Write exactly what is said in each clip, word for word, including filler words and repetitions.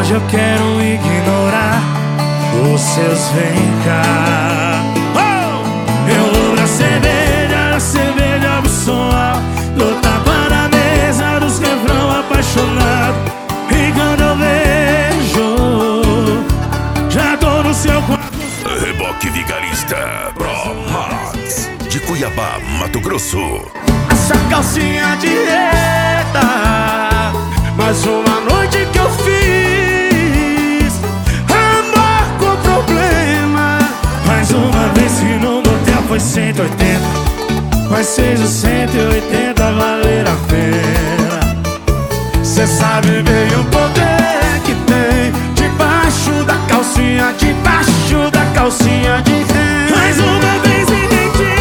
Hoje eu quero ignorar os seus vem cá. Oh! Eu vou na cerveja, na cerveja do som alto, dou tapa na mesa dos refrão apaixonado. E quando eu vejo, já tô no seu quarto. Reboque Vigarista Pro Max de Cuiabá, Mato Grosso. Essa calcinha de reta, mais uma noite que eu fiz. Amor com problema. Mais uma vez que no motel foi cento e oitenta, mas fez os cento e oitenta valer a pena. Cê sabe bem o poder que tem debaixo da calcinha, debaixo da calcinha de reta. Mais uma vez me entendi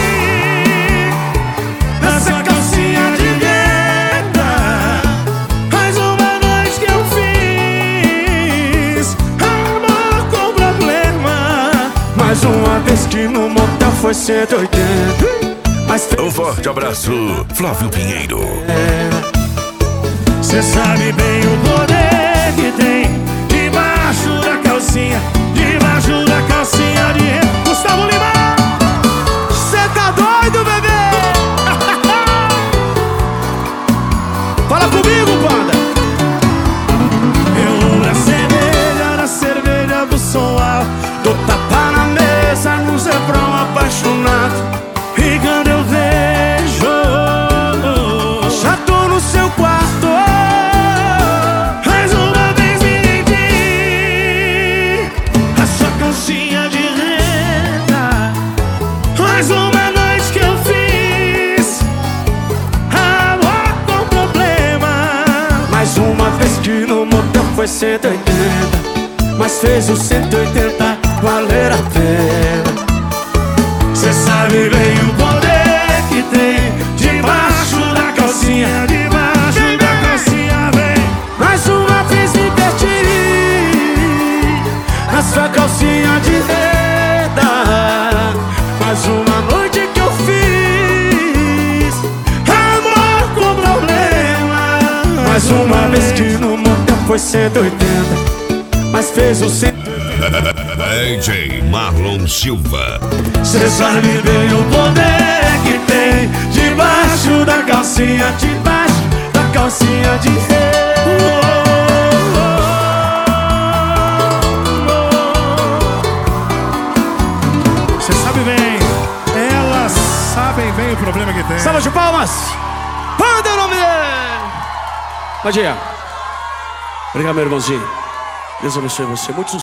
nessa calcinha de reta. Mais uma noite que eu fiz amor com problema. Mais uma vez que no motel foi cento e oitenta, mas Um forte abraço, Flávio Pinheiro. Cê sabe bem o poder que tem debaixo da calcinha, debaixo da calcinha de reta. Gustavo Lima, cê tá doido, bebê? Fala comigo, banda. Eu vou na cerveja, na cerveja do som alto, dou tapa na mesa nos refrão apaixonado. E quando eu vejo, já tô no seu quarto. Mais uma vez me entendi a sua calcinha de renda. Mais uma noite que eu fiz amor com problema. Mais uma vez que no motel foi cento e oitenta, mas fez o cento e oitenta valer a pena. Cê sabe bem o poder que tem debaixo da calcinha, debaixo da calcinha, vem. Mais uma vez me perdi na sua calcinha de renda. Mais uma noite que eu fiz amor com problema. Mais uma vez que no motel foi cento e oitenta, mas fez o cento e oitenta. D J Marlon Silva. Cê sabe bem o poder que tem debaixo da calcinha, debaixo da calcinha de renda. Cê sabe bem, elas sabem bem o problema que tem. Salva de palmas! Manda o nome dele! Bom dia. Obrigado, meu irmãozinho. Deus abençoe você. Muito sucesso.